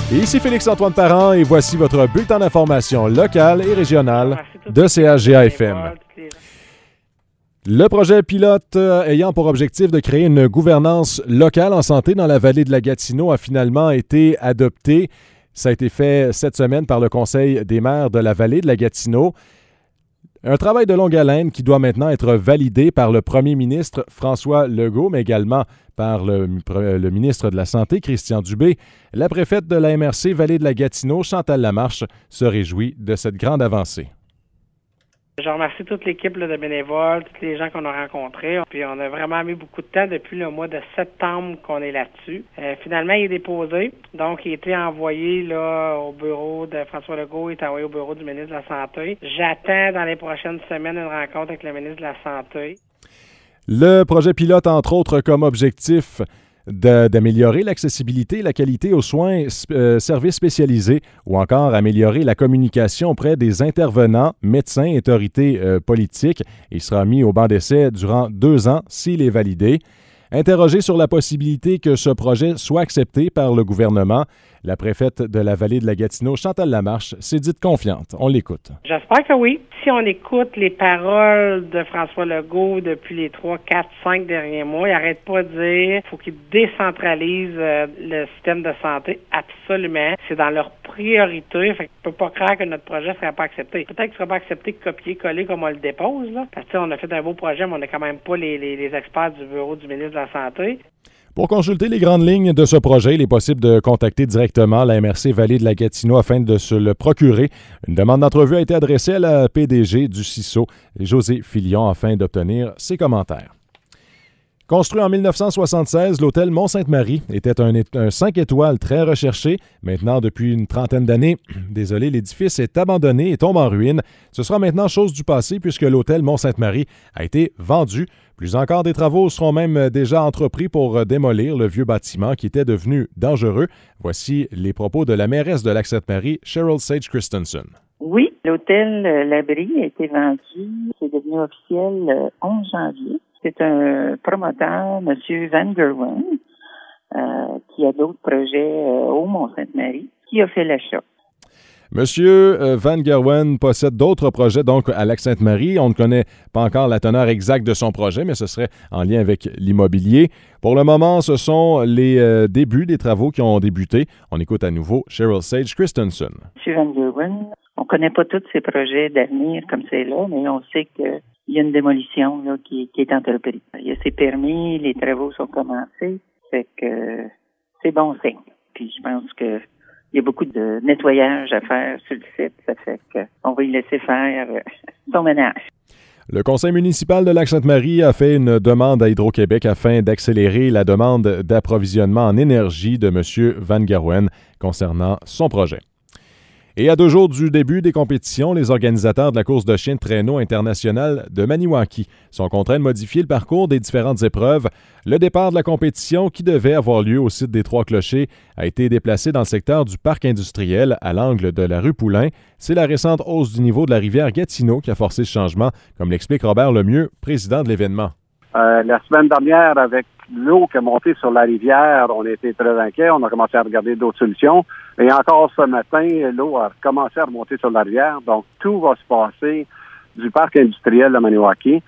Et ici Félix-Antoine Parent et voici votre bulletin d'information locale et régionale de CHGA-FM. Le projet pilote ayant pour objectif de créer une gouvernance locale en santé dans la vallée de la Gatineau a finalement été adopté. Ça a été fait cette semaine par le Conseil des maires de la vallée de la Gatineau. Un travail de longue haleine qui doit maintenant être validé par le premier ministre François Legault, mais également par le ministre de la Santé, Christian Dubé. La préfète de la MRC Vallée de la Gatineau, Chantal Lamarche, se réjouit de cette grande avancée. Je remercie toute l'équipe de bénévoles, tous les gens qu'on a rencontrés. Puis on a vraiment mis beaucoup de temps depuis le mois de septembre qu'on est là-dessus. Finalement, il est déposé. Donc, il a été envoyé là, au bureau de François Legault, il est envoyé au bureau du ministre de la Santé. J'attends dans les prochaines semaines une rencontre avec le ministre de la Santé. Le projet pilote, entre autres, comme objectif d'améliorer l'accessibilité et la qualité aux soins services spécialisés ou encore améliorer la communication auprès des intervenants, médecins et autorités politiques. Il sera mis au banc d'essai durant 2 ans s'il est validé. Interrogé sur la possibilité que ce projet soit accepté par le gouvernement, la préfète de la vallée de la Gatineau, Chantal Lamarche, s'est dite confiante. On l'écoute. J'espère que oui. Si on écoute les paroles de François Legault depuis les 3, 4, 5 derniers mois, il n'arrête pas de dire qu'il faut qu'il décentralise le système de santé. Absolument. C'est dans leur priorité. Fait qu'on ne peut pas croire que notre projet ne sera pas accepté. Peut-être qu'il ne sera pas accepté copier-coller comme on le dépose. Là. Parce que on a fait un beau projet, mais on n'a quand même pas les experts du bureau du ministre de la Santé. Pour consulter les grandes lignes de ce projet, il est possible de contacter directement la MRC Vallée de la Gatineau afin de se le procurer. Une demande d'entrevue a été adressée à la PDG du CISO, José Filion, afin d'obtenir ses commentaires. Construit en 1976, l'hôtel Mont-Sainte-Marie était un 5 étoiles très recherché. Maintenant, depuis une trentaine d'années, l'édifice est abandonné et tombe en ruine. Ce sera maintenant chose du passé puisque l'hôtel Mont-Sainte-Marie a été vendu. Plus encore, des travaux seront même déjà entrepris pour démolir le vieux bâtiment qui était devenu dangereux. Voici les propos de la mairesse de Lac-Sainte-Marie, Cheryl Sage Christensen. Oui, l'hôtel L'Abri a été vendu. C'est devenu officiel le 11 janvier. C'est un promoteur, M. Van Gerwen, qui a d'autres projets au Mont-Sainte-Marie, qui a fait l'achat. Monsieur Van Gerwen possède d'autres projets donc à Lac-Sainte-Marie. On ne connaît pas encore la teneur exacte de son projet, mais ce serait en lien avec l'immobilier. Pour le moment, ce sont les débuts des travaux qui ont débuté. On écoute à nouveau Cheryl Sage Christensen. M. Van Gerwen, on ne connaît pas tous ses projets d'avenir comme c'est là, mais on sait qu'il y a une démolition là, qui est entreprise. Il y a ses permis, les travaux sont commencés, fait que c'est bon signe. Puis je pense que il y a beaucoup de nettoyage à faire sur le site. Ça fait qu'on va y laisser faire son ménage. Le conseil municipal de Lac-Sainte-Marie a fait une demande à Hydro-Québec afin d'accélérer la demande d'approvisionnement en énergie de M. Van Gerwen concernant son projet. Et à 2 jours du début des compétitions, les organisateurs de la course de chiens de traîneau internationale de Maniwaki sont contraints de modifier le parcours des différentes épreuves. Le départ de la compétition, qui devait avoir lieu au site des Trois-Clochers, a été déplacé dans le secteur du parc industriel, à l'angle de la rue Poulain. C'est la récente hausse du niveau de la rivière Gatineau qui a forcé ce changement, comme l'explique Robert Lemieux, président de l'événement. La semaine dernière, avec l'eau qui est montée sur la rivière, on a été très inquiets. On a commencé à regarder d'autres solutions. Et encore ce matin, l'eau a commencé à remonter sur la rivière. Donc, tout va se passer du parc industriel de Maniwaki.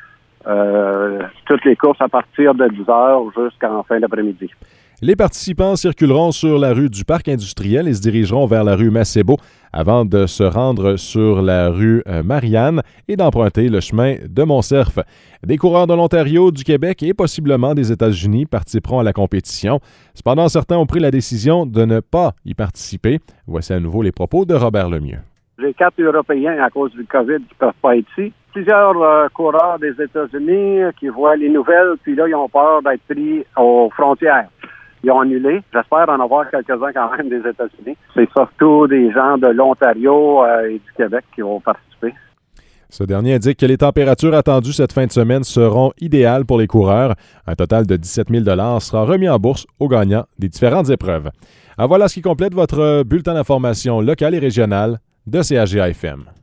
Toutes les courses à partir de 10 heures jusqu'en fin d'après-midi. Les participants circuleront sur la rue du Parc industriel et se dirigeront vers la rue Macebo avant de se rendre sur la rue Marianne et d'emprunter le chemin de Montcerf. Des coureurs de l'Ontario, du Québec et possiblement des États-Unis participeront à la compétition. Cependant, certains ont pris la décision de ne pas y participer. Voici à nouveau les propos de Robert Lemieux. J'ai 4 Européens à cause du COVID qui ne peuvent pas être ici. Plusieurs coureurs des États-Unis qui voient les nouvelles, puis là, ils ont peur d'être pris aux frontières. Ils ont annulé. J'espère en avoir quelques-uns quand même des États-Unis. C'est surtout des gens de l'Ontario et du Québec qui vont participer. Ce dernier indique que les températures attendues cette fin de semaine seront idéales pour les coureurs. Un total de 17 000 $ sera remis en bourse aux gagnants des différentes épreuves. Alors voilà ce qui complète votre bulletin d'information locale et régionale de CHGA-FM.